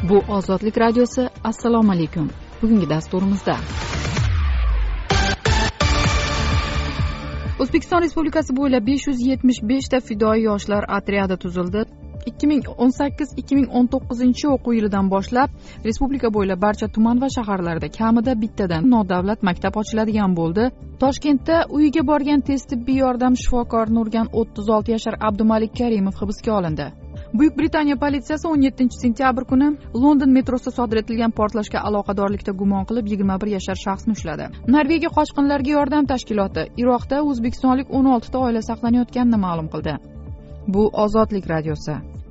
Bu Ozodlik radiosi. Assalomu alaykum. Bugungi dasturimizda O'zbekiston Respublikasi bo'ylab 575 ta fidoyi yoshlar otryadi tuzildi. 2018-2019 o'quv yilidan boshlab respublika bo'ylab barcha tuman va shaharlarda kamida bittadan nodavlat maktab ochiladigan bo'ldi. Toshkentda uyiga borgan tez tibbiy yordam shifokorini urgan 36 yashar Abdumalik Karimov hibsga olindi. Buyuk Britaniya politsiyasi 17-sentyabr kuni London metrosida sodir etilgan portlashga aloqadorlikda gumon qilib 21 yashar shaxsni ushladi. Norvegiya qochqinlarga yordam tashkiloti Iroqda o'zbekistonlik 16 ta oila saqlanayotganini ma'lum qildi. Bu Ozodlik radiosi.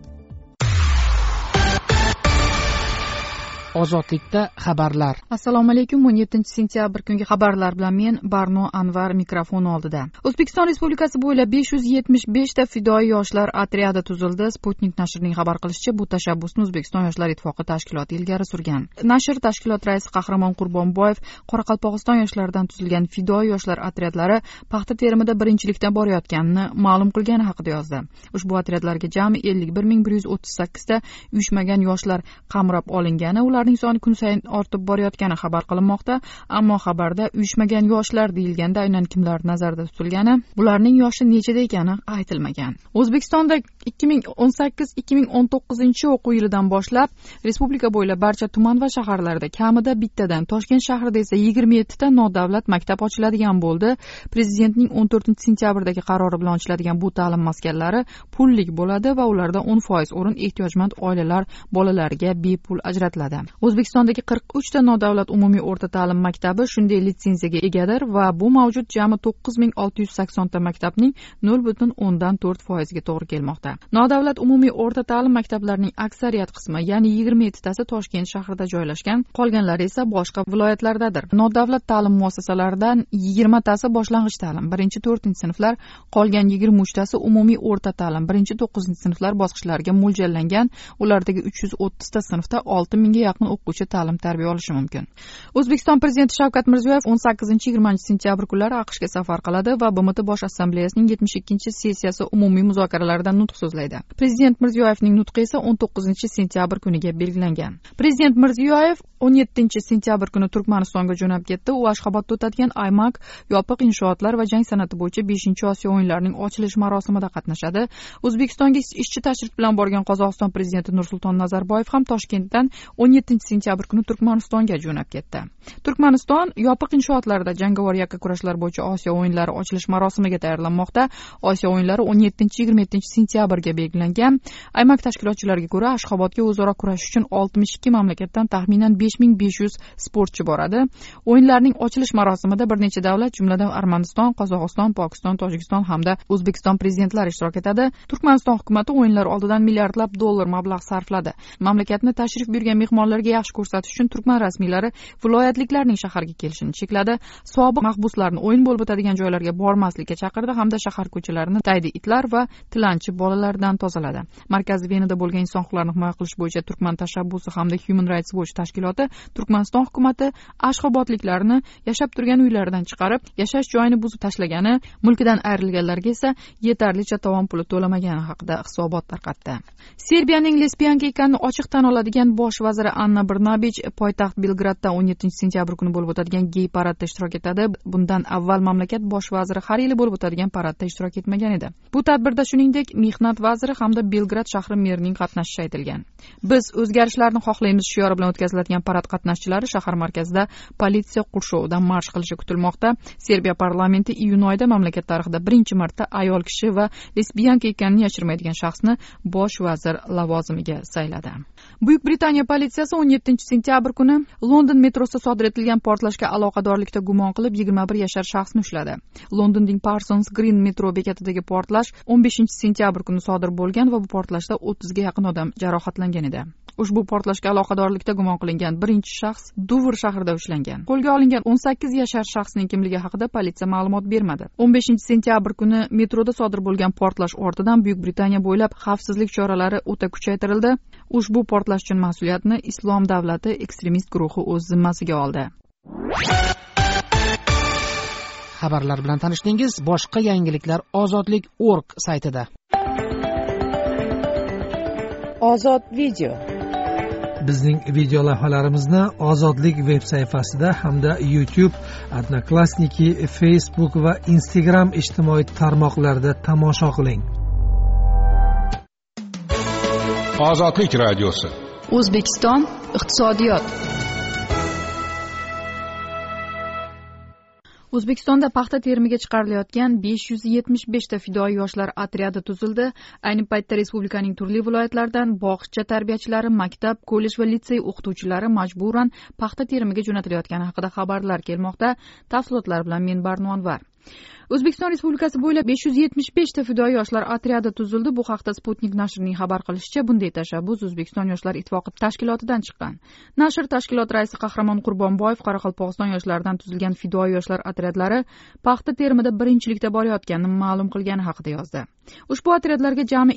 Ozodlikda xabarlar. Assalomu alaykum. 17-sentyabr kungi xabarlar bilan men Barno Anvar mikrofon oldida. O'zbekiston Respublikasi bo'ylab 575 ta fidoyi yoshlar otryadi tuzildi. Sputnik nashrining xabar qilishicha, bu tashabbusni O'zbekiston yoshlar ittifoqi tashkiloti ilgari surgan. Nashr tashkilot raisi Qahramon Qurbonboyev Qoraqalpog'iston yoshlaridan tuzilgan fidoyi yoshlar otryadlari paxta terimida birinchilikda borayotganini ma'lum qilgani haqida yozdi. Ushbu otryadlarga jami 51138 ta uyushmagan yoshlar qamrab olingani, ularning soni kun sayin ortib borayotgani xabar qilinmoqda. Ammo xabarda uyushmagan yoshlar deyilganda aynan kimlar nazarda tutilgani, bularning yoshi nechada ekani aytilmagan. O'zbekistonda 2018-2019 o'quv yilidan boshlab respublika bo'ylab barcha tuman va shaharlarda kamida bittadan, Toshkent shahrida esa 27 ta nodavlat maktab ochiladigan bo'ldi. Prezidentning 14-sentyabrdagi qarori bilan ochiladigan bu ta'lim maskanlari pullik bo'ladi va ularda 10% o'rin ehtiyojmand oilalar bolalariga bepul ajratiladi. O'zbekistondagi 43 ta nodavlat umumiy o'rta ta'lim maktabi shunday litsenziyaga egadir va bu mavjud jami 9680 ta maktabning 0.4% ga to'g'ri kelmoqda. Nodavlat umumiy o'rta ta'lim maktablarining aksariyat qismi, ya'ni 27 tasi Toshkent shahrida joylashgan, qolganlari esa boshqa viloyatlardadir. Nodavlat ta'lim muassasalaridan 20 tasi boshlang'ich ta'lim 1-4 sinflar, qolgan 23 tasi umumiy o'rta ta'lim 1-9 sinflar bosqichlariga mo'ljallangan. Ulardagi 330 ta sinfda 6000 ga yaqin o'quvchi ta'lim tarbiya olishi mumkin. O'zbekiston prezidenti Shavkat Mirziyoyev 18-20 sentyabr kunlari AQShga safar qiladi va BMT bosh assambleyasining 72-sessiyasi umumiy muzokaralarida nutq so'zlaydi. Prezident Mirziyoyevning nutqi esa 19-sentyabr kuniga belgilangan. Prezident Mirziyoyev 17-sentyabr kuni Turkmanistonga jo'nab ketdi. U Ashxobodda o'tadigan IMAC yopiq inshootlar va jang san'ati bo'yicha 5-Osiyo o'yinlarining ochilish marosimida qatnashadi. O'zbekistonga ishchi tashrif bilan borgan Qozog'iston prezidenti Nursulton Nazarboyev ham Toshkentdan 17-sentyabr kuni Turkmanistonga jo'nab ketdi. Turkmaniston yopiq inshootlarda jangovar yakkakurashlar bo'yicha Osiyo o'yinlari ochilish marosimiga tayyorlanmoqda. Osiyo o'yinlari 17-27-sentyabrga belgilangan. IMAC tashkilotchilariga ko'ra, Ashxobodga o'zaro kurash uchun 62 mamlakatdan taxminan 5500 sportchi boradi. O'yinlarning ochilish marosimida bir necha davlat, jumladan Armaniston, Qozog'iston, Pokiston, Tojikiston hamda O'zbekiston prezidentlari ishtirok etadi. Turkmaniston hukumati o'yinlar oldidan milliardlab dollar mablag' sarfladi. Mamlakatni tashrif buyurgan mehmonlarga yaxshi ko'rsatish uchun Turkman rasmiylari viloyatliklarning shaharga kelishini chekladi. Sobiq mahbuslarni o'yin bo'lib o'tadigan joylarga bormaslikka chaqirdi hamda shahar ko'chalarini daydi itlar va tilanchi bolalardan tozaladi. Markaziy Venada bo'lgan inson huquqlarini himoya qilish bo'yicha Turkman tashabbusi hamda Human Rights Watch tashkiloti Turkmaniston hukumati ashxobodliklarni yashab turgan uylaridan chiqarib, yashash joyini buzib tashlagani, mulkidan ayrilganlarga esa yetarlicha tovon puli to'lamagani haqida hisobot tarqatdi. Serbiyaning lesbiyanka ekanini ochiq tan oladigan bosh vaziri Anna Brnabić poytaxt Belgradda 17-sentyabr kuni bo'lib o'tadigan gey paradda ishtirok etadi. Bundan avval mamlakat bosh vaziri har yili bo'lib o'tadigan paradda ishtirok etmagan edi. Bu tadbirda shuningdek mehnat vaziri hamda Belgrad shahri merining qatnashishi aytilgan. Biz o'zgarishlarni xohlaymiz shiori bilan o'tkaziladigan parad qatnashchilari shahar markazida politsiya qurshovidan marsh qilishi kutilmoqda. Serbiya parlamenti iyun oyida mamlakat tarixida birinchi marta ayol kishi va lesbiyanka ekanini yashirmaydigan shaxsni bosh vazir lavozimiga sayladi. Buyuk Britaniya politsiyasi 17-sentyabr kuni London metrosida sodir etilgan portlashga aloqadorlikda gumon qilib 21 yashar shaxsni ushladi. Londonning Parsons Green metro bekatidagi portlash 15-sentyabr kuni sodir bo'lgan va bu portlashda 30 ga yaqin odam jarohatlangan edi. Ushbu portlashga aloqadorlikda gumon qilingan birinchi shaxs Duvr shahrida ushlangan. Qo'lga olingan 18 yashar shaxsning kimligi haqida politsiya ma'lumot bermadi. 15-sentyabr kuni metroda sodir bo'lgan portlash ortidan Buyuk Britaniya bo'ylab xavfsizlik choralari o'ta kuchaytirildi. Ushbu portlash uchun mas'uliyatni Islom davlati ekstremist guruhi o'z zimmasiga oldi. Xabarlar bilan tanishdingiz. Boshqa yangiliklar ozodlik.org saytida. Ozod video. bizning video lavhalarimizni Ozodlik veb sayfasida hamda YouTube, Odnoklassniki, Facebook va Instagram ijtimoiy tarmoqlarida tomosha qiling. Ozodlik radiosi. O'zbekiston iqtisodiyot. O'zbekistonda paxta terimiga chiqarilayotgan 575 ta fidoyi yoshlar otryadi tuzildi. Ayni paytda respublikaning turli viloyatlaridan bog'cha tarbiyachilari, maktab, kollej va litsey o'qituvchilari majburan paxta terimiga jo'natilayotgani haqida xabarlar kelmoqda. Tafsilotlar bilan men Barnonvar. O'zbekiston Respublikasi bo'ylab 575 ta fidoyi yoshlar otryadi tuzildi. Bu haqda Sputnik nashrining xabar qilishicha, bunday tashabbus O'zbekiston yoshlar ittifoqi tashkilotidan chiqqan. Nashr tashkilot raisi Qahramon Qurbonboyev Qoraqalpog'iston yoshlaridan tuzilgan fidoyi yoshlar otryadlari paxta terimida birinchilikda borayotganini ma'lum qilgani haqida yozdi. Ushbu otryadlarga jami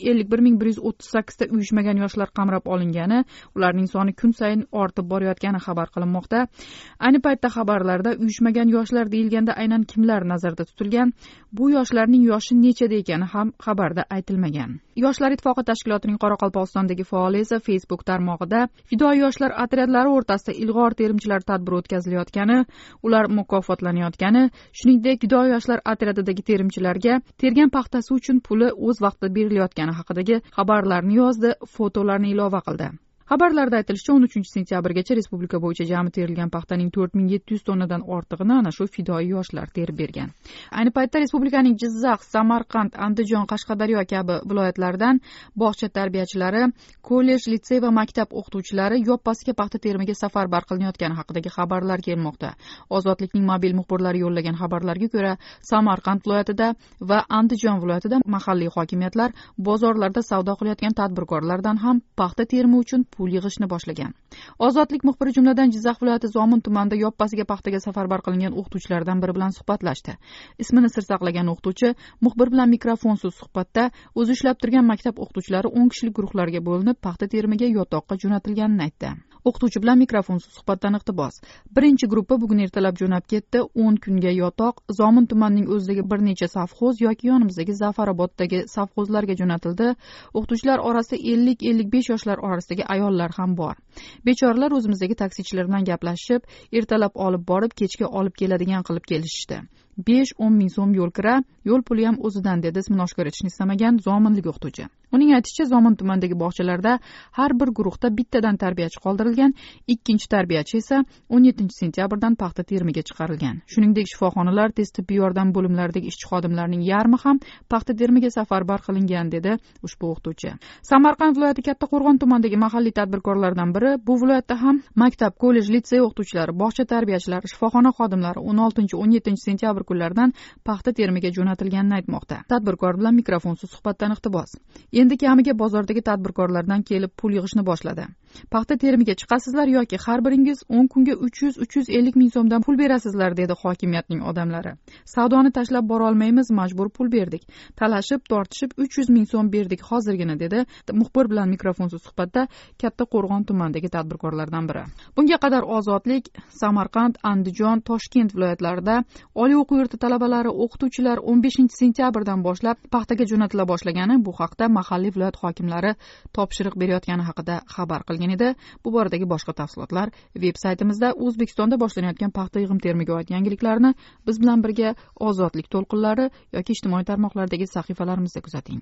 5138 ta uyushmagan yoshlar qamrab olingani, ularning soni kun sayin ortib borayotgani xabar qilinmoqda. Ayni paytda xabarlarda uyushmagan yoshlar deyilganda aynan kimlar nazarda tutilgan, bu yoshlarning yoshi nechada ekani ham xabarda aytilmagan. Yoshlar ittifoqi tashkilotining Qoraqalpog'istondagi faoli esa Facebook tarmog'ida fidoyi yoshlar otryadlari o'rtasida ilg'or terimchilar tadbiri o'tkazilayotgani, ular mukofotlanayotgani, shuningdek fidoyi yoshlar otryadidagi terimchilarga tergan paxtasi uchun puli o'z vaqtida berilayotgani haqidagi xabarlarni yozdi, fotolarni ilova qildi. Xabarlarda aytilishicha, 13 sentyabrgacha respublika bo'yicha jami terilgan paxtaning 4700 tonnadan ortig'ini ana shu fidoyi yoshlar terib bergan. Ayni paytda respublikaning Jizzax, Samarqand, Andijon, Qashqadaryo kabi viloyatlaridan bog'cha tarbiyachilari, kollej, litsey va maktab o'qituvchilari yoppasiga paxta terimiga safarbar qilinayotgani haqidagi xabarlar kelmoqda. Ozodlikning mobil muxbirlari yo'llagan xabarlarga ko'ra, Samarqand viloyatida va Andijon viloyatida mahalliy hokimiyatlar bozorlarda savdo qilayotgan tadbirkorlardan ham paxta terimi uchun pul yig'ishni boshlagan. Ozodlik muxbiri jumladan Jizzax viloyati Zomin tumanida yoppasiga paxtaga safarbar qilingan o'qituvchilardan biri bilan suhbatlashdi. Ismini sir saqlagan o'qituvchi muxbir bilan mikrofonsiz suhbatda o'zi ishlab turgan maktab o'qituvchilari 10 kishilik guruhlarga bo'linib paxta terimiga yotoqqa jo'natilganini aytdi. O'qituvchi bilan mikrofonsiz suhbatdan iqtibos. Birinchi gruppa bugun ertalab jo'nab ketdi. 10 kunga yotoq Zomin tumanining o'zidagi bir necha savxoz yoki yonimizdagi Zafaraboddagi savxozlarga jo'natildi. O'qituvchilar orasida 50-55 yoshlar orasidagi ayollar ham bor. Bechoralar o'zimizdagi taksichilar bilan gaplashib, ertalab olib borib, kechga olib keladigan qilib kelishdi. 5-10 ming so'm yo'l kira, yo'l puli ham o'zidan, dedi ismini oshkor etishni istamagan zominlik o'qituvchi. Uning aytishicha, Zomin tumanidagi bog'chalarda har bir guruhda bittadan tarbiyachi qoldirilgan, ikkinchi tarbiyachi esa 17 sentyabrdan paxta terimiga chiqarilgan. Shuningdek, shifoxonalar, tez tibbiy yordam bo'limlaridagi ishchi xodimlarning yarmi ham paxta terimiga safarbar qilingan, dedi ushbu o'qituvchi. Samarqand viloyati Kattaqo'rg'on tumanidagi mahalliy tadbirkorlardan biri, bu viloyatda ham maktab, kollej, litsey o'qituvchilari, bog'cha tarbiyachilari, shifoxona xodimlari 16-17 sentyabr kunlaridan paxta terimiga jo'natilganini aytmoqda. Tadbirkor bilan mikrofonsiz suhbatdan iqtibos. Endi kamiga bozordagi tadbirkorlardan kelib pul yig'ishni boshladi. Paxta terimiga chiqasizlar yoki har biringiz 10 kunga 300-350 ming so'mdan pul berasizlar, dedi hokimiyatning odamlari. Savdoni tashlab bora olmaymiz, majbur pul berdik. Talashib, tortishib 300 ming so'm berdik hozirgina, dedi muxbir bilan mikrofonsiz suhbatda Kattaqo'rg'on tumanidagi tadbirkorlardan biri. Bunga qadar Ozodlik Samarqand, Andijon, Toshkent viloyatlarida oliy o'quv yurti talabalari, o'qituvchilar 15 sentyabrdan boshlab paxtaga jo'natila boshlagani, bu haqda mahalliy viloyat hokimlari topshiriq berayotgani haqida xabar qilgan edi. Bu boradagi boshqa tafsilotlar veb-saytimizda. O'zbekistonda boshlanayotgan paxta yig'im terimiga oid yangiliklarni biz bilan birga Ozodlik to'lqinlari yoki ijtimoiy tarmoqlardagi sahifalarimizda kuzating.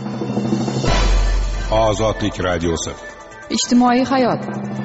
Ozodlik radiosi. Ijtimoiy hayot.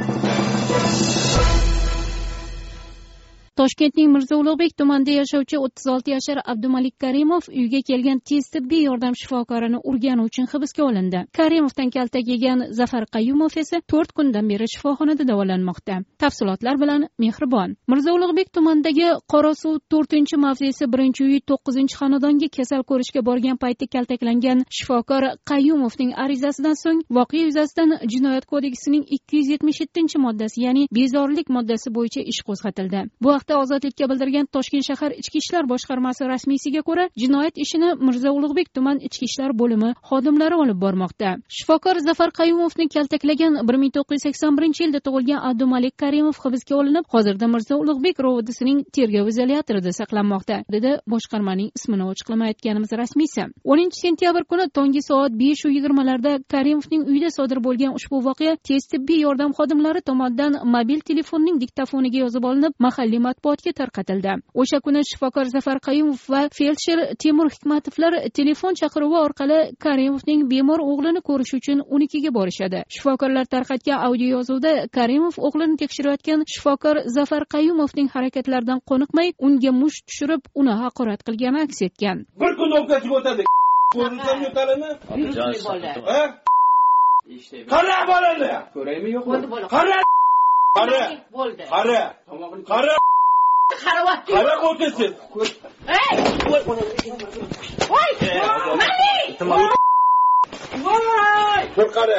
Toshkentning Mirzo Ulug'bek tumanida yashovchi 36 yashar Abdumalik Karimov uyga kelgan tez tibbiy yordam shifokorini urgani uchun hibsga olindi. Karimovdan kaltak yegan Zafar Qayyumov esa 4 kundan beri shifoxonada davolanmoqda. Tafsilotlar bilan Mehribon. Mirzo Ulug'bek tumanidagi Qorasuv 4-mavzesi 1-uy 9-xonadonga kasal ko'rishga borgan paytda kaltaklangan shifokor Qayyumovning arizasidan so'ng voqea yuzasidan Jinoyat kodeksining 277-moddasi, ya'ni bezorilik moddasi bo'yicha ish qo'zg'atildi. Bu haqda Ozodlikka bildirgan Toshkent shahar Ichki ishlar boshqarmasi rasmiysiga ko'ra, jinoyat ishini Mirzo Ulug'bek tuman ichki ishlar bo'limi xodimlari olib bormoqda. Shifokor Zafar Qayumovni kaltaklagan 1981-yilda tug'ilgan Abdumalik Karimov hibsga olinib, hozirda Mirzo Ulug'bek rovodisining tergov izolyatorida saqlanmoqda, dedi boshqarmaning ismini ochiqlamayotganimiz rasmiysi. 10-sentyabr kuni tongi soat 5:20larda Karimovning uyida sodir bo'lgan ushbu voqea tez tibbiy yordam xodimlari tomonidan mobil telefonning diktafoniga yozib olinib, mahalliy matbuotga tarqatildi. O'sha kuni shifokor Zafar Qayumov va feldsher Temur Hikmatovlar telefon chaqiruvi orqali Karimovning bemor o'g'lini ko'rish uchun unikiga borishadi. Shifokorlar tarqatgan audio yozuvda Karimov o'g'lini tekshirayotgan shifokor Zafar Qayumovning harakatlaridan qoniqmay, unga musht tushirib, uni haqorat qilgani aks etgan. Bir kun o'tkazib o'tadi. Ko'rishdan yo'talini? Ha? Qara bolani. Ko'raymi yo'qmi? Qara. Qara. Bo'ldi. Qara. Qara. Qara o'tasiz. Ey! Voy! Mali! Voy! Qara.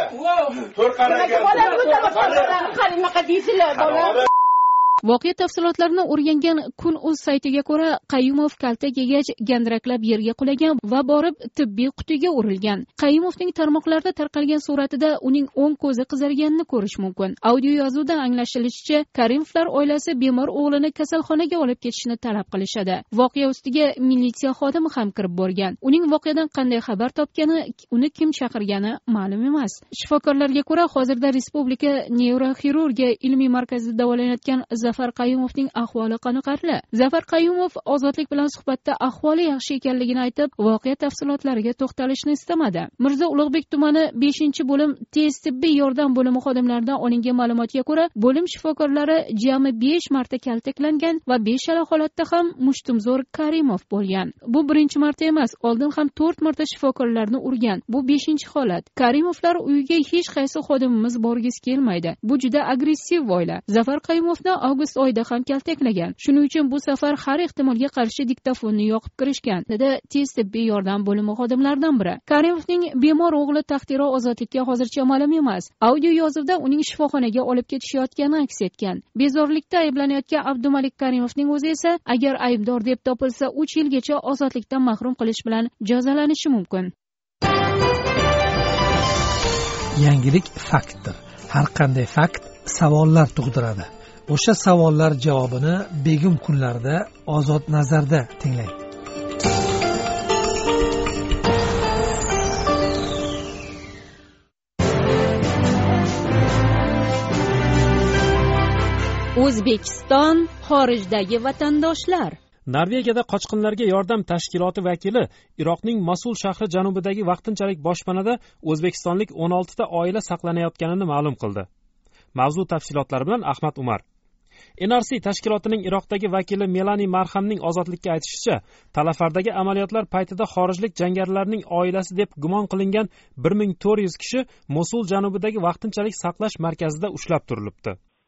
Qara. Voqea tafsilotlarini o'rgangan Kun.uz saytiga ko'ra, Qayumov kaltak yegach gandiraklab yerga qulagan va borib tibbiy qutiga urilgan. Qayumovning tarmoqlarda tarqalgan suratida uning o'ng ko'zi qizarganini ko'rish mumkin. Audio yozuvda anglashilishicha, Karimovlar oilasi bemor o'g'lini kasalxonaga olib ketishni talab qilishadi. Voqea ustiga militsiya xodimi ham kirib borgan. Uning voqeadan qanday xabar topgani, uni kim chaqirgani ma'lum emas. Shifokorlarga ko'ra, hozirda Respublika neyroxirurgiya ilmiy markazida davolanayotgan Zafar Qayumovning ahvoli qoniqarli. Zafar Qayumov Ozodlik bilan suhbatda ahvoli yaxshi ekanligini aytib, voqea tafsilotlariga to'xtalishni istamadi. Mirzo Ulug'bek tumani 5-bo'lim tez tibbiy yordam bo'limi xodimlaridan olingan ma'lumotga ko'ra, bo'lim shifokorlari jami 5 marta kaltaklangan va 5 holatda ham mushtumzo'r Karimov bo'lgan. Bu birinchi marta emas, oldin ham 4 marta shifokorlarni urgan. Bu 5-holat. Karimovlar uyiga hech qaysi xodimimiz borgisi kelmaydi. Bu juda agressiv oila. Zafar Qayumovni avgust oyida ham kaltaklagan. Shuning uchun bu safar har ehtimolga qarshi diktafonni yoqib kirishgan, dedi tez tibbiy yordam bo'limi xodimlaridan biri. Karimovning bemor o'g'li taqdiri ozodlikka hozircha ma'lum emas. Audio yozuvda uning shifoxonaga olib ketishayotgani aks etgan. Bezorilikda ayblanayotgan Abdumalik Karimovning o'zi esa agar aybdor deb topilsa 3 yilgacha ozodlikdan mahrum qilish bilan jazolanishi mumkin. Yangilik faktdir. Har qanday fakt savollar tug'diradi. O'sha savollar javobini begim kunlarda Ozod nazarda tinglang. O'zbekiston xorijdagi vatandoshlar. Norvegiyada qochqinlarga yordam tashkiloti vakili Iroqning Mosul shahri janubidagi vaqtinchalik boshpanada o'zbekistonlik 16 ta oila saqlanayotganini ma'lum qildi. Mavzu tafsilotlari bilan Ahmad Umar. NRC tashkilotining Iroqdagi vakili Melani Marhamning ozodlikka aytishicha, Talafardagi amaliyotlar paytida xorijlik jangarilarning oilasi deb gumon qilingan 1400 kishi Mosul janubidagi vaqtinchalik saqlash markazida ushlab turilibdi.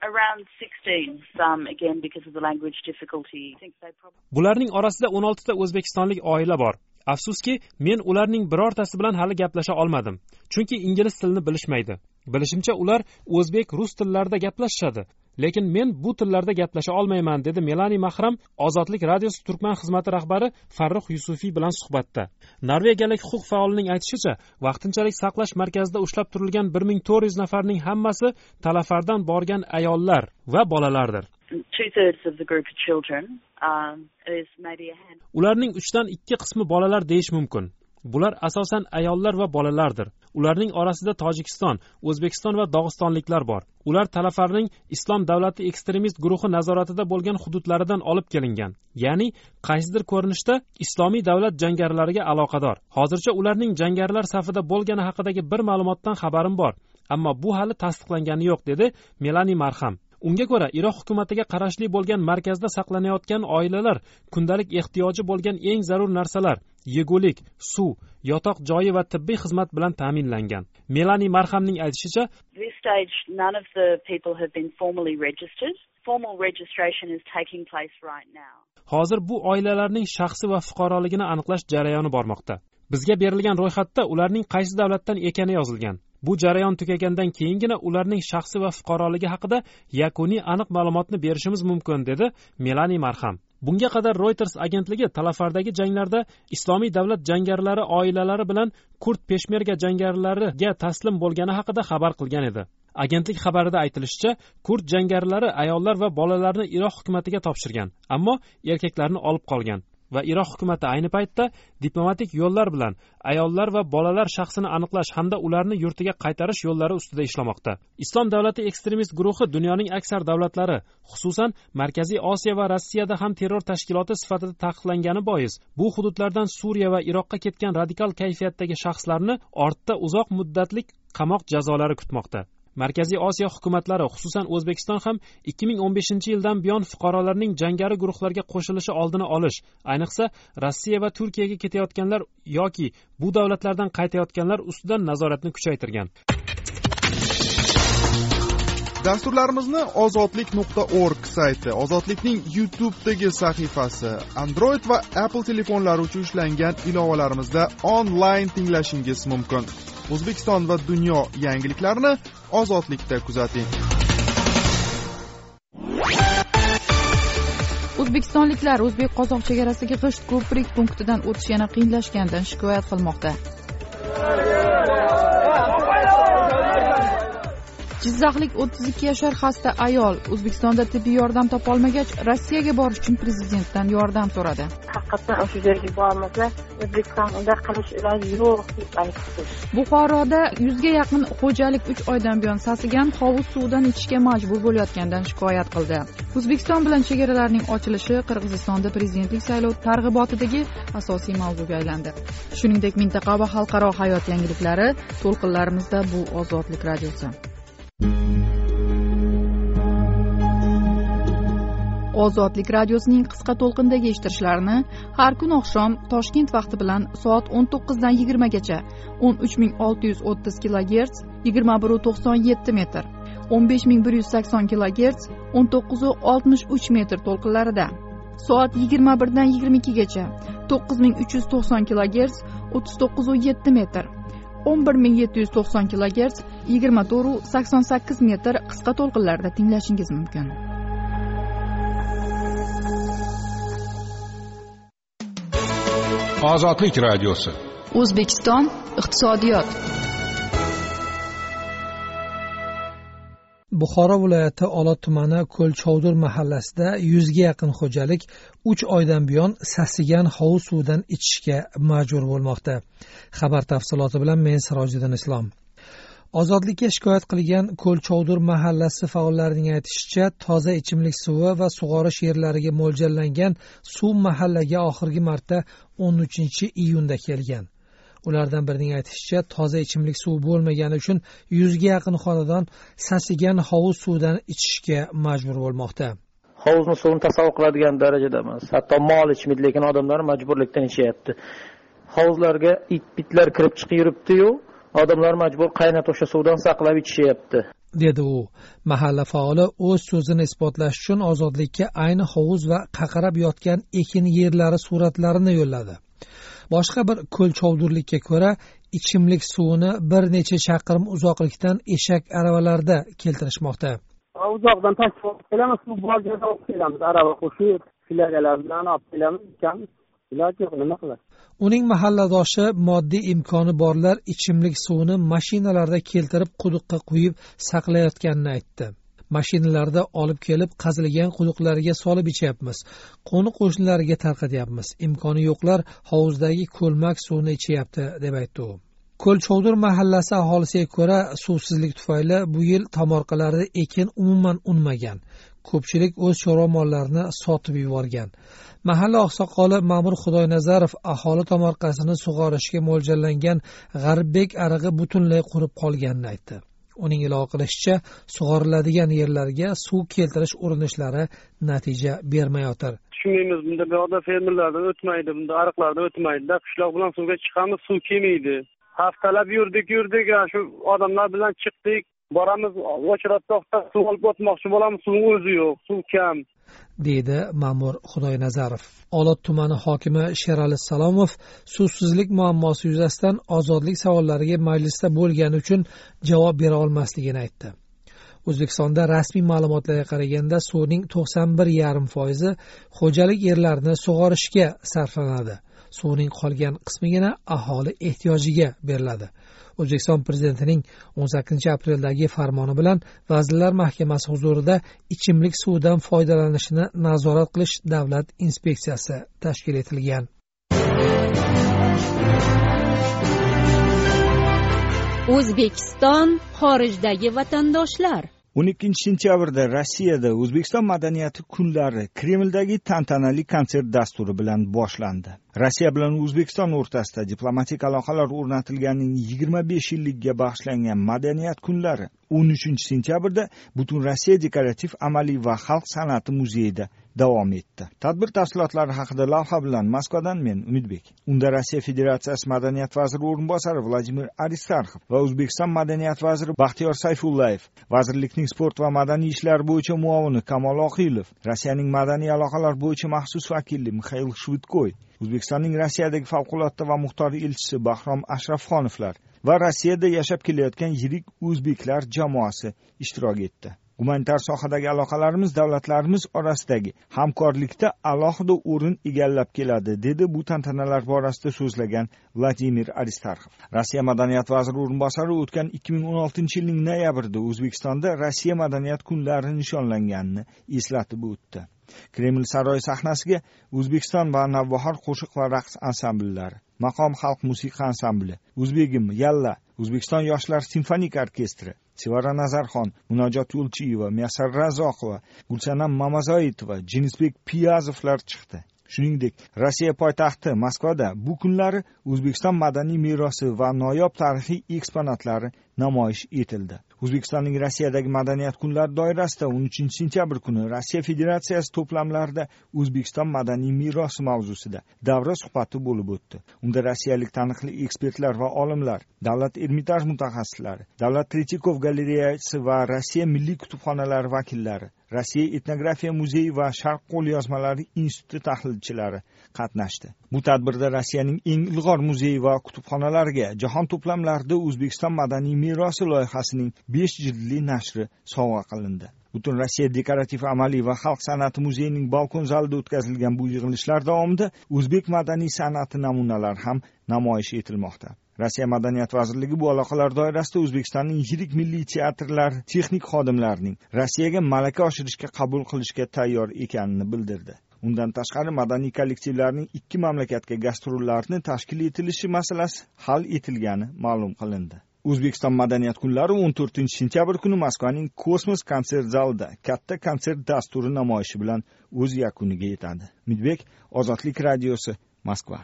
Bularning orasida 16 ta o'zbekistonlik oila bor. Afsuski, men ularning birortasi bilan hali gaplasha olmadim, chunki ingliz tilini bilishmaydi. Bilishimcha ular o'zbek, rus tillarida gaplashishadi, lekin men bu tillarda gaplasha olmayman, dedi Melani Mahram Ozodlik radiosi Turkman xizmati rahbari Farruh Yusufiy bilan suhbatda. Norvegiyalik huquq faolining aytishicha, vaqtinchalik saqlash markazida ushlab turilgan 1400 nafarning hammasi Talafardan borgan ayollar va bolalardir. Ularning 3dan 2 qismi bolalar deyish mumkin. Bular asosan ayollar va bolalardir. Ularning orasida Tojikiston, O'zbekiston va Dog'istonliklar bor. Ular Talafarning Islom davlati ekstremist guruhi nazoratida bo'lgan hududlaridan olib kelingan. Ya'ni qaysidir ko'rinishda Islomiy davlat jangarilariga aloqador. Hozircha ularning jangarilar safida bo'lgani haqidagi bir ma'lumotdan xabarim bor, ammo bu hali tasdiqlangani yo'q, dedi Melani Marham. Unga ko'ra, Iroq hukumatiga qarashli bo'lgan markazda saqlanayotgan oilalar kundalik ehtiyoji bo'lgan eng zarur narsalar, yegulik, suv, yotoq joyi va tibbiy xizmat bilan ta'minlangan. Melani Marhamning aytishicha, hozir bu oilalarning shaxsi va fuqaroligini aniqlash jarayoni bormoqda. Bizga berilgan ro'yxatda ularning qaysi davlatdan ekani yozilgan. Bu jarayon tugagandan keyingina ularning shaxsi va fuqaroligi haqida yakuniy aniq ma'lumotni berishimiz mumkin, dedi Melani Marham. Bunga qadar Reuters agentligi Talafardagi janglarda Islomiy davlat jangarilari oilalari bilan kurd peshmerga jangarilariga taslim bo'lgani haqida xabar qilgan edi. Agentlik xabarida aytilishicha, kurd jangarilari ayollar va bolalarni Iroq hukumatiga topshirgan, ammo erkaklarni olib qolgan va Iroq hukumati ayni paytda diplomatik yo'llar bilan ayollar va bolalar shaxsini aniqlash hamda ularni yurtiga qaytarish yo'llari ustida ishlamoqda. Islom davlati ekstremist guruhi dunyoning aksar davlatlari, xususan Markaziy Osiyo va Rossiyada ham terror tashkiloti sifatida taqiqlangani bois, bu hududlardan Suriya va Iroqqa ketgan radikal kayfiyatdagi shaxslarni ortda uzoq muddatlik qamoq jazolari kutmoqda. Markaziy Osiyo hukumatlari, xususan O'zbekiston ham 2015-yildan buyon fuqarolarning jangari guruhlarga qo'shilishi oldini olish, ayniqsa Rossiya va Turkiyaga ketayotganlar yoki bu davlatlardan qaytayotganlar ustidan nazoratni kuchaytirgan. Dasturlarimizni ozodlik.org sayti, Ozodlikning YouTube'dagi sahifasi, Android va Apple telefonlari uchun ishlangan ilovalarimizda onlayn tinglashingiz mumkin. O'zbekiston va dunyo yangiliklarini Ozodlikda kuzating. O'zbekistonliklar o'zbek-qozoq chegarasiga g'isht ko'prik punktidan o'tish yana qiyinlashganidan shikoyat qilmoqda. Jizzaxlik 32 yoshar xasta ayol O'zbekistonda tibbiy yordam topolmagach, Rossiyaga borish uchun prezidentdan yordam so'radi. Haqiqatan o'sha joyga bormasa, O'zbekistonda qilish iloji yo'q deb aytdi. Buxoroda 100 ga yaqin xo'jalik 3 oydan buyon sasigan hovuz suvidan ichishga majbur bo'layotganidan shikoyat qildi. O'zbekiston bilan chegaralarning ochilishi Qirg'izistonda prezidentlik saylovi targ'ibotidagi asosiy mavzuga aylandi. Shuningdek, mintaqa va xalqaro hayot yangiliklari to'lqinlarimizda bu Ozodlik radiosi. Ozodlik radiosining qisqa to'lqindagi eshittirishlarini har kun oqshom Toshkent vaqti bilan soat 19 dan 20 gacha 13630 kHz 2197 metr, 15180 kHz 1963 metr to'lqinlarida, soat 21 dan 22 gacha 9390 kHz 3907 metr, 11790 kHz 2488 metr qisqa to'lqinlarda tinglashingiz mumkin. Ozodlik radiosi. O'zbekiston iqtisodiyot. Buxoro viloyati Olot tumani Ko'lchovdur mahallasida 100 ga yaqin xo'jalik 3 oydan buyon sasigan hovuz suvidan ichishga majbur bo'lmoqda. Xabar tafsiloti bilan men Sirojiddin Islom. Ozodlikka shikoyat qilgan Ko'lchovdur mahallasi faollarining aytishicha, toza ichimlik suvi va sug'orish yerlariga mo'ljallangan suv mahallaga oxirgi marta 13-iyunda kelgan. Ulardan birining aytishicha, toza ichimlik suvi bo'lmagani uchun 100 ga yaqin xonadon sasigan hovuz suvidan ichishga majbur bo'lmoqda. Hovuzni suvini tasavvur qiladigan darajada emas. Hatto mol ichmaydi, lekin odamlar majburlikdan ichyapti. Hovuzlarga it-bitlar kirib chiqib yuribdi-yu, odamlar majbur qaynatib o'sha suvdan saqlab ichishyapti, dedi u. Mahalla faoli o'z so'zini isbotlash uchun Ozodlikka ayni hovuz va qaqarab yotgan ekin yerlari suratlarini yo'lladi. Boshqa bir Ko'lchovdurlikka ko'ra, ichimlik suvini bir necha chaqirim uzoqlikdan eshak aravalarida keltirishmoqda. Uzoqdan tashlab kelamiz, suv bor joyda olib kelamiz, arava qo'shib, filagalar bilan olib kelamiz, ikamiz. Iloji yo'q, nima qilamiz? Uning mahalladoshi moddiy imkoni borlar ichimlik suvini mashinalarda keltirib quduqqa quyib saqlayotganini aytdi. Mashinalarda olib kelib qazilgan quduqlarga solib ichyapmiz. Qo'ni-qo'shnilarga tarqatyapmiz. Imkoni yo'qlar hovuzdagi ko'lmak suvni ichyapti, deb aytdi u. Ko'lchovdur mahallasi aholisiga ko'ra, suvsizlik tufayli bu yil tomorqalarda ekin umuman unmagan. Ko'pchilik o'z chorva mollarini sotib yuborgan. Mahalla oqsoqoli Ma'mur Xudoynazarov aholi tomorqasini sug'orishga mo'ljallangan G'arbek arig'i butunlay qurib qolganini aytdi. Uning ilova qilishicha, sug'oriladigan yerlarga suv keltirish urinishlari natija bermayotir. Tushunmaymiz, bunda biroda fermerlardan o'tmaydi, bunda ariqlardan o'tmaydi. Qishloq bilan suvga chiqamiz, suv kelmaydi. Haftalab yurdik, shu odamlar bilan chiqdik. Boramiz, o'chratdoqda suv olib o'tmoqchi bo'lamiz, suvning o'zi yo'q, suv kam. deydi ma'mur Xudoynazarov. Olot tumani hokimi Sherali Salomov suvsizlik muammosi yuzasidan ozodlik savollariga majlisda bo'lgani uchun javob bera olmasligini aytdi. O'zbekistonda rasmiy ma'lumotlarga qaraganda suvning 91,5% xo'jalik yerlarini sug'orishga sarflanadi. Suvning qolgan qismigina aholi ehtiyojiga beriladi. O'zbekiston prezidentining 18-apreldagi farmoni bilan Vazirlar Mahkamasi huzurida ichimlik suvidan foydalanishni nazorat qilish davlat inspeksiyasi tashkil etilgan. O'zbekiston xorijdagi vatandoshlar. 12-sentyabrda Rossiyada O'zbekiston madaniyati kunlari Kremldagi tantanali konsert dasturi bilan boshlandi. Rossiya bilan O'zbekiston o'rtasida diplomatik aloqalar o'rnatilganining 25 yilligiga bag'ishlangan madaniyat kunlari 13-sentyabrda butun Rossiya dekorativ amaliy va xalq san'ati muzeyida davom etdi. Tadbir tafsilotlari haqida lavha bilan Moskvadan men Umidbek. Unda Rossiya Federatsiyasi madaniyat vaziri o'rinbosari Vladimir Aristarxov va O'zbekiston madaniyat vaziri Baxtiyor Sayfullayev, vazirlikning sport va madaniy ishlar bo'yicha muavini Kamol Oqilov, Rossiyaning madaniy aloqalar bo'yicha maxsus vakili Mixail Shvitkoy, O'zbekistonning Rossiyadagi favqulodda va muxtor elchisi Bahrom Ashrafxonovlar va Rossiyada yashab kelayotgan yirik o'zbeklar jamoasi ishtirok etdi. Gumanitar sohadagi aloqalarimiz davlatlarimiz orasidagi hamkorlikda alohida o'rin egallab keladi, dedi bu tantanalar borasida so'zlagan Vladimir Aristarxov. Rossiya madaniyat vaziri o'rinbosari o'tgan 2016-yilning noyabrida O'zbekistonda Rossiya madaniyat kunlari nishonlanganini eslatib o'tdi. Kreml saroyi sahnasiga O'zbekiston va Navbahor qo'shiq va raqs ansambllari, Maqom xalq musiqa ansambli, O'zbegim Yalla, O'zbekiston yoshlar simfonik orkestri, Sevara Nazarxon, Munojot Yo'lchiyeva, Muyassar Razoqova, Gulsanam Mamazoitova, Jinisbek Piyazovlar chiqdi. Shuningdek, Rossiya poytaxti Moskvada bu kunlari O'zbekiston madaniy merosi va noyob tarixiy eksponatlari namoyish etildi. O'zbekistonning Rossiyadagi madaniyat kunlari doirasida 13-sentyabr kuni Rossiya Federatsiyasi to'plamlarida O'zbekiston madaniy merosi mavzusida davra suhbati bo'lib o'tdi. Unda rossiyalik taniqli ekspertlar va olimlar, davlat Ermitaj mutaxassislari, davlat Tretyakov galereyasi va Rossiya milliy kutubxonalari vakillari, Rossiya etnografiya muzeyi va Sharq qo'lyozmalari instituti tahlilchilari qatnashdi. Bu tadbirda Rossiyaning eng ilg'or muzeyi va kutubxonalariga jahon to'plamlarida O'zbekiston madaniy merosi loyihasining 5 jildli nashri sovg'a qilindi. Butun Rossiya dekorativ amaliy va xalq san'ati muzeyining balkon zalida o'tkazilgan bu yig'ilishlar davomida o'zbek madaniy san'ati namunalari ham namoyish etilmoqda. Rossiya madaniyat vazirligi bu aloqalar doirasida O'zbekistonning yirik milliy teatrlari texnik xodimlarining Rossiyaga malaka oshirishga qabul qilishga tayyor ekanini bildirdi. Undan tashqari madaniy kollektivlarning ikki mamlakatga gastrollarni tashkil etilishi masalasi hal etilgani ma'lum qilindi. O'zbekiston madaniyat kunlari 14-sentyabr kuni Moskvaning Kosmos konsert zalida katta konsert dasturi namoyishi bilan o'z yakuniga yetadi. Umidbek, Ozodlik radiosi, Moskva.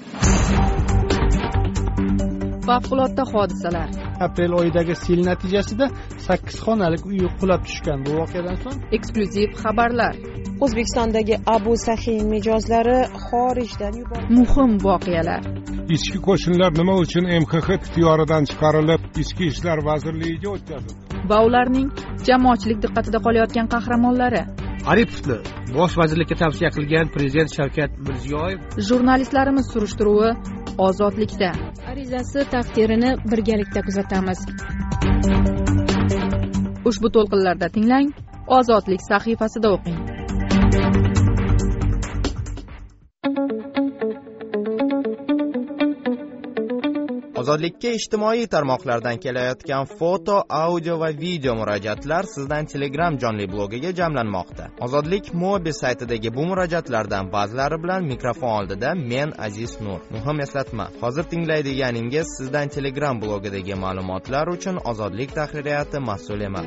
Favqulodda hodisalar. Aprel oyidagi sel natijasida 8 xonalik uy qulab tushgan. Bu voqeadan so'ng eksklyuziv xabarlar. O'zbekistondagi Abu Sahiy mijozlari xorijdan yuborildi. Muhim voqealar. Ichki qo'shinlar nima uchun MXX ixtiyoridan chiqarilib, Ichki ishlar vazirligiga o'tkazildi? Va ularning jamoatchilik diqqatida qolayotgan qahramonlari. Aripovni bosh vazirlikka tavsiya qilgan prezident Shavkat Mirziyoyev. Jurnalistlarimiz surishtiruvi Ozodlikda. Arizasi taqdirini birgalikda kuzatamiz. Ushbu to'lqinlarda tinglang, Ozodlik sahifasida o'qing. Ozodlikka ijtimoiy tarmoqlardan kelayotgan foto, audio va video murojaatlar sizdan Telegram jonli blogiga jamlanmoqda. Ozodlik Mobi saytidagi bu murojaatlardan ba'zilari bilan mikrofon oldida men Aziz Nur. Muhim eslatma: hozir tinglaydiganingiz sizdan Telegram blogidagi ma'lumotlar uchun Ozodlik tahririyati mas'ul emas.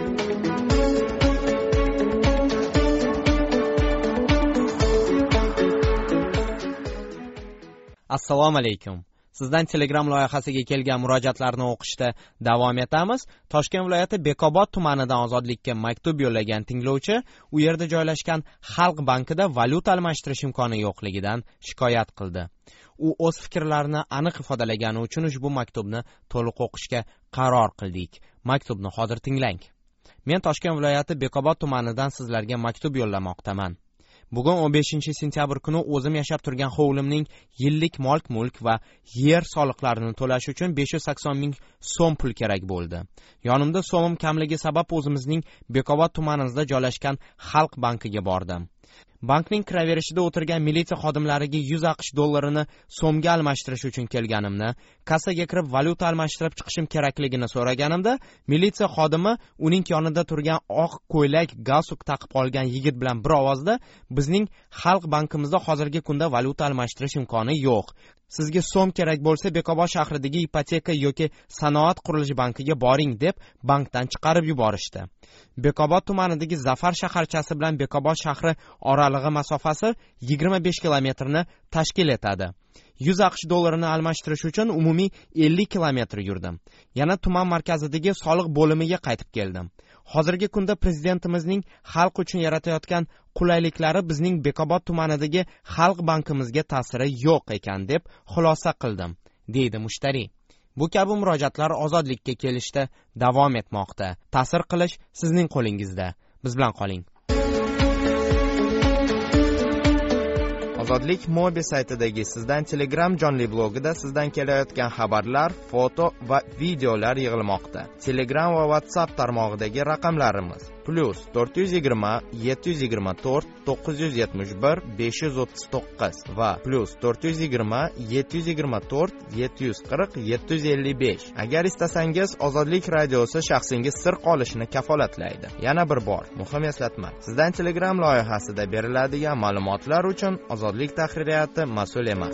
Assalomu alaykum. Sizdan Telegram loyihasiga kelgan murojaatlarni o'qishda davom etamiz. Toshkent viloyati Bekobod tumanidan Ozodlikka maktub yo'llagan tinglovchi u yerda joylashgan Xalq bankida valyuta almashtirish imkoni yo'qligidan shikoyat qildi. U o'z fikrlarini aniq ifodalagani uchun ushbu maktubni to'liq o'qishga qaror qildik. Maktubni hozir tinglang. Men Toshkent viloyati Bekobod tumanidan sizlarga maktub yo'llamoqdaman. Bugun 15-sentyabr kuni o'zim yashab turgan hovlimning yillik mulk va yer soliqlarini to'lash uchun 580 ming so'm pul kerak bo'ldi. Yonimda so'mim kamligi sabab o'zimizning Bekobod tumanimizda joylashgan Xalq bankiga bordim. Bankning kiraverishida o'tirgan militsiya xodimlariga 100 AQSh dollarini so'mga almashtirish uchun kelganimni, kassaga kirib valyuta almashtirib chiqishim kerakligini so'raganimda, militsiya xodimi uning yonida turgan oq ko'ylak, galstuk taqib olgan yigit bilan bir ovozda bizning Xalq bankimizda hozirgi kunda valyuta almashtirish imkoni yo'q. Sizga so'm kerak bo'lsa Bekobod shahridagi ipoteka yoki sanoat qurilish bankiga boring deb bankdan chiqarib yuborishdi. Bekobod tumanidagi Zafar shaharchasi bilan Bekobod shahri oralig'i masofasi 25 kilometrni tashkil etadi. 100 AQSh dollarini almashtirish uchun umumiy 50 kilometr yurdim. Yana tuman markazidagi soliq bo'limiga qaytib keldim. Hozirgi kunda prezidentimizning xalq uchun yaratayotgan qulayliklari bizning Bekobod tumanidagi Xalq bankimizga ta'siri yo'q ekan deb xulosa qildim, deydi mushtari. Bu kabi murojaatlar ozodlikka kelishda davom etmoqda. Ta'sir qilish sizning qo'lingizda. Biz bilan qoling. Ozodlik mobil saytidagi sizdan Telegram jonli blogida sizdan kelayotgan xabarlar, foto va videolar yig'ilmoqda. Telegram va WhatsApp tarmog'idagi raqamlarimiz +420 724 971 539 va +420 724 740 755. Agar istasangiz, Ozodlik radiosi shaxsingiz sir qolishini kafolatlaydi. Yana bir bor, muhim eslatma. Sizdan Telegram loyihasida beriladigan ma'lumotlar uchun Ozodlik tahririyati mas'ul emas.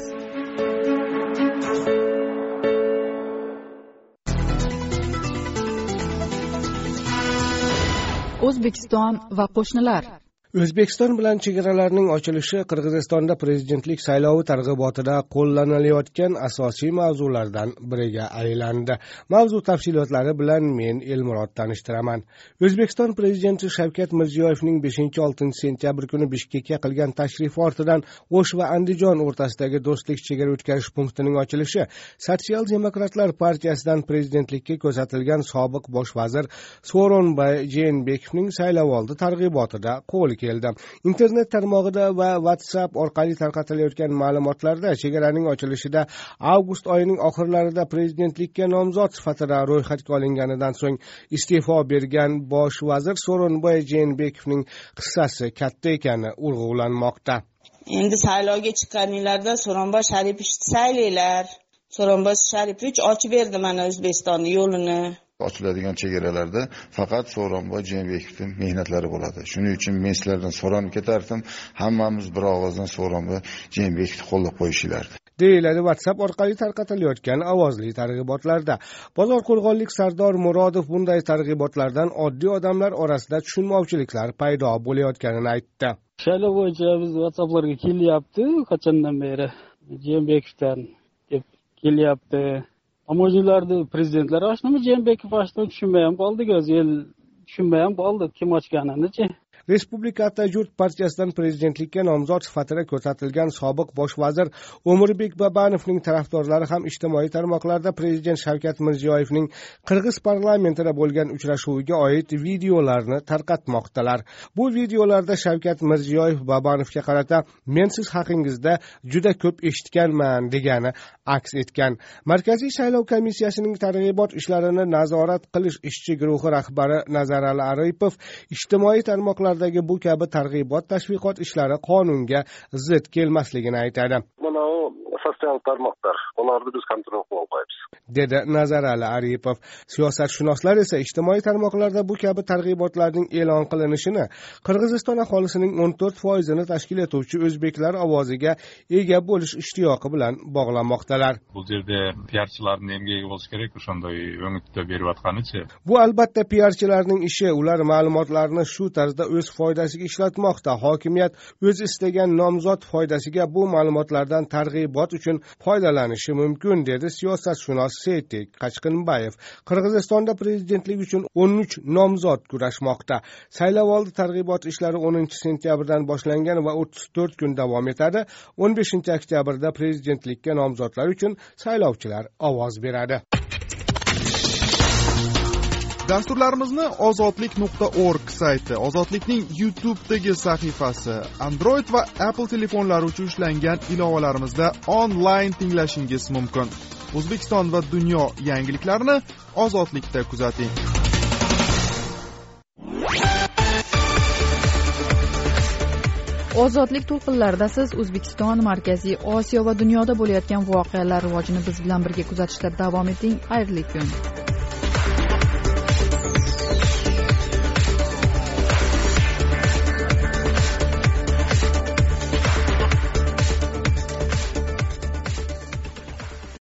O'zbekiston va qo'shnilar. O'zbekiston bilan chegaralarning ochilishi Qirg'izistonda prezidentlik saylovi targ'ibotida qo'llanilayotgan asosiy mavzulardan biriga aylandi. Mavzu tafsilotlari bilan men Elmurod tanishtiraman. O'zbekiston prezidenti Shavkat Mirziyoyevning 5-6 sentyabr kuni Bishkekka qilgan tashrifi ortidan O'sh va Andijon o'rtasidagi do'stlik chegara o'tkazish punktining ochilishi Sotsial demokratlar partiyasidan prezidentlikka ko'rsatilgan sobiq bosh vazir Sooronbay Jeenbekovning saylovoldi targ'ibotida qo'l keldi. Internet tarmog'ida va WhatsApp orqali tarqatilayotgan ma'lumotlarda chegaraning ochilishida avgust oyining oxirlarida prezidentlikka nomzod sifatida ro'yxatga olinganidan so'ng iste'fo bergan bosh vazir Sooronbay Jeenbekovning hissasi katta ekani urg'ulanmoqda. Endi saylovga chiqqaninglarda Sooronbay Sharipovich saylanglar. Sooronbay Sharipovich ochib berdi mana O'zbekistonning yo'lini. Ochiladigan chegaralarda faqat Sooronbay Jeenbekovning mehnatlari bo'ladi. Shuning uchun men sizlardan so'rab ketardim, hammamiz bir ovozdan Sooronbay Jeenbekovni qo'llab qo'yishinglardi. Deyiladi WhatsApp orqali tarqatilayotgan ovozli targ'ibotlarda. Bozor qo'rg'onlik Sardor Murodov bunday targ'ibotlardan oddiy odamlar orasida tushunmovchiliklar paydo bo'layotganini aytdi. Saylov bo'yicha biz WhatsApplarga kelyapti, qachondan beri Jeenbekovdan deb kelyapti. Ammo'jilarni prezidentlar oshnimi Jeenbekov oshnimi tushunmay ham qoldik, o'zi el tushunmay ham qoldi kim ochganini-chi. Respublika Atajurt partiyasidan prezidentlikka nomzod sifatida ko'rsatilgan sobiq bosh vazir O'mirbek Babanovning tarafdorlari ham ijtimoiy tarmoqlarda prezident Shavkat Mirziyoyevning Qirg'iz parlamentida bo'lgan uchrashuviga oid videolarni tarqatmoqdalar. Bu videolarda Shavkat Mirziyoyev Babanovga qarata "Men siz haqingizda juda ko'p eshitganman" degani aks etgan. Markaziy saylov komissiyasining targ'ibot ishlarini nazorat qilish ishchi guruhi rahbari Nazarali Aripov ijtimoiy tarmoqlar bu kabi targ'ibot tashviqot ishlari qonunga zid kelmasligini aytadi. Mana u sotsial tarmoqlar, ularni biz kontrol qila olmaymiz, dedi Nazarali Aripov. Siyosatshunoslar esa ijtimoiy tarmoqlarda bu kabi targ'ibotlarning e'lon qilinishini Qirg'iziston aholisining 14%ni tashkil etuvchi o'zbeklar ovoziga ega bo'lish ishtiyoqi bilan bog'lamoqdalar. Bu yerda piarchilarning emgagi bo'lishi kerak, o'shanday o'ngitda berayotganicha. Bu albatta piarchilarning ishi, ular ma'lumotlarni shu tarzda o'z foydasiga ishlatmoqda. Hokimiyat o'z istagan nomzod foydasiga bu ma'lumotlardan targ'ibot uchun foydalanishi mumkin, dedi siyosatshunos Seytek Qachqinbayev. Qirg'izistonda prezidentlik uchun 13 nomzod kurashmoqda. Saylovoldi targ'ibot ishlari 10 sentyabrdan boshlangan va 34 kun davom etadi. 15 oktyabrda prezidentlikka nomzodlar uchun saylovchilar ovoz beradi. Dasturlarimizni ozodlik.org sayti, ozodlikning YouTube'dagi sahifasi, Android va Apple telefonlari uchun ishlangan ilovalarimizda onlayn tinglashingiz mumkin. O'zbekiston va dunyo yangiliklarini Ozodlikda kuzating. Ozodlik to'lqinlarida siz O'zbekiston, Markaziy Osiyo va dunyoda bo'layotgan voqealar rivojini biz bilan birga kuzatishda davom eting. Xayrli kun.